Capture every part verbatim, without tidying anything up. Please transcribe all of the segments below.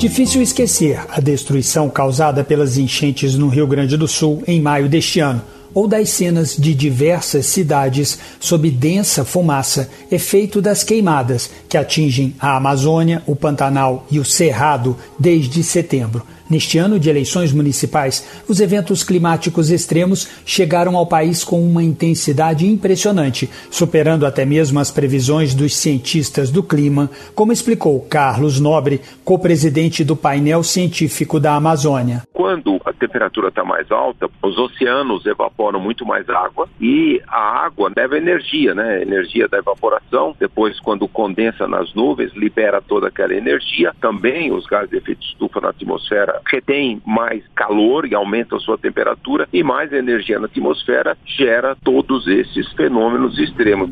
Difícil esquecer a destruição causada pelas enchentes no Rio Grande do Sul em maio deste ano, ou das cenas de diversas cidades sob densa fumaça, efeito das queimadas que atingem a Amazônia, o Pantanal e o Cerrado desde setembro. Neste ano de eleições municipais, os eventos climáticos extremos chegaram ao país com uma intensidade impressionante, superando até mesmo as previsões dos cientistas do clima, como explicou Carlos Nobre, co-presidente do painel científico da Amazônia. Quando a temperatura está mais alta, os oceanos evaporam muito mais água e a água leva energia, né? Energia da evaporação. Depois, quando condensa nas nuvens, libera toda aquela energia. Também os gases de efeito estufa na atmosfera retém mais calor e aumenta a sua temperatura, e mais energia na atmosfera gera todos esses fenômenos extremos.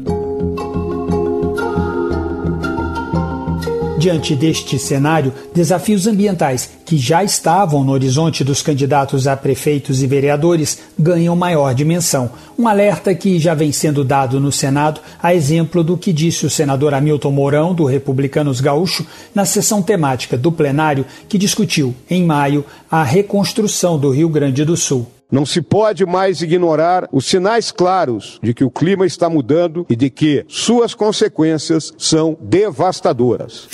Diante deste cenário, desafios ambientais que já estavam no horizonte dos candidatos a prefeitos e vereadores ganham maior dimensão. Um alerta que já vem sendo dado no Senado, a exemplo do que disse o senador Hamilton Mourão, do Republicanos Gaúcho, na sessão temática do plenário que discutiu, em maio, a reconstrução do Rio Grande do Sul. Não se pode mais ignorar os sinais claros de que o clima está mudando e de que suas consequências são devastadoras.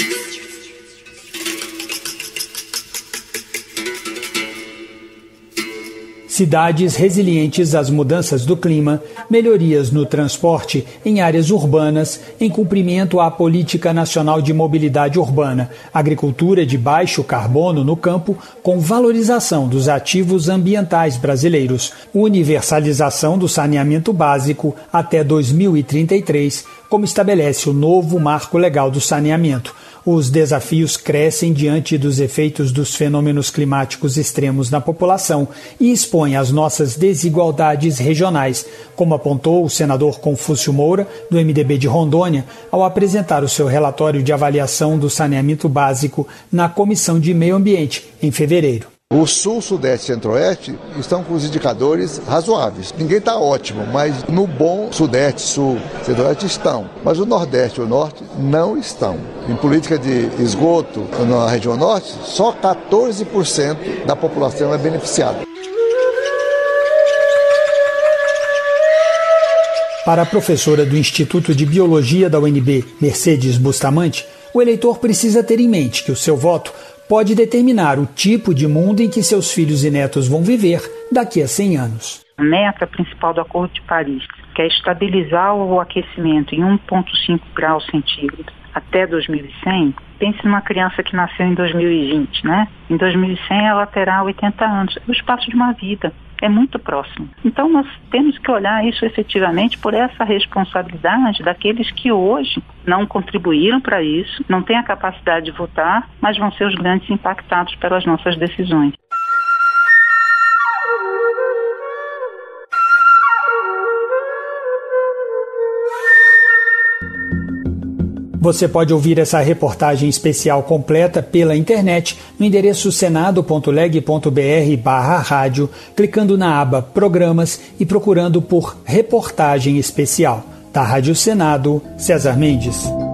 Cidades resilientes às mudanças do clima, melhorias no transporte em áreas urbanas, em cumprimento à Política Nacional de Mobilidade Urbana, agricultura de baixo carbono no campo, com valorização dos ativos ambientais brasileiros, universalização do saneamento básico até dois mil e trinta e três, como estabelece o novo Marco Legal do Saneamento. Os desafios crescem diante dos efeitos dos fenômenos climáticos extremos na população e expõem as nossas desigualdades regionais, como apontou o senador Confúcio Moura, do M D B de Rondônia, ao apresentar o seu relatório de avaliação do saneamento básico na Comissão de Meio Ambiente, em fevereiro. O Sul, Sudeste e Centro-Oeste estão com os indicadores razoáveis. Ninguém está ótimo, mas no bom Sudeste, Sul, Centro-Oeste estão. Mas o Nordeste e o Norte não estão. Em política de esgoto na região Norte, só quatorze por cento da população é beneficiada. Para a professora do Instituto de Biologia da U N B, Mercedes Bustamante, o eleitor precisa ter em mente que o seu voto pode determinar o tipo de mundo em que seus filhos e netos vão viver daqui a cem anos. A meta principal do Acordo de Paris, que é estabilizar o aquecimento em um vírgula cinco graus centígrados até dois mil e cem, pense numa criança que nasceu em dois mil e vinte, né? Em dois mil e cem ela terá oitenta anos, é o espaço de uma vida. É muito próximo. Então nós temos que olhar isso efetivamente por essa responsabilidade daqueles que hoje não contribuíram para isso, não têm a capacidade de votar, mas vão ser os grandes impactados pelas nossas decisões. Você pode ouvir essa reportagem especial completa pela internet no endereço senado ponto leg ponto br barra rádio, clicando na aba Programas e procurando por Reportagem Especial. Da Rádio Senado, César Mendes.